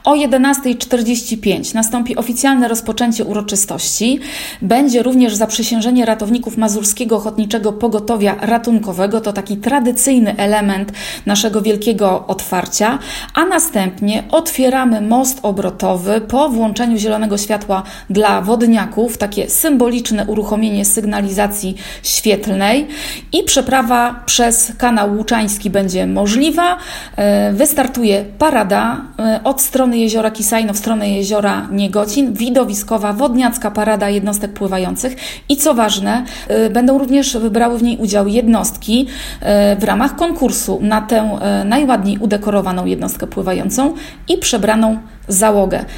O 11:45 nastąpi oficjalne rozpoczęcie uroczystości. Będzie również zaprzysiężenie ratowników Mazurskiego Ochotniczego Pogotowia Ratunkowego. To taki tradycyjny element naszego wielkiego otwarcia. A następnie otwieramy most obrotowy po włączeniu zielonego światła dla wodniaków. Takie symboliczne uruchomienie sygnalizacji świetlnej. I przeprawa przez kanał Łuczański będzie możliwa. Wystartuje parada od strony jeziora Kisajno w stronę jeziora Niegocin, widowiskowa, wodniacka parada jednostek pływających i co ważne, będą również wybrały w niej udział jednostki w ramach konkursu na tę najładniej udekorowaną jednostkę pływającą i przebraną załogę.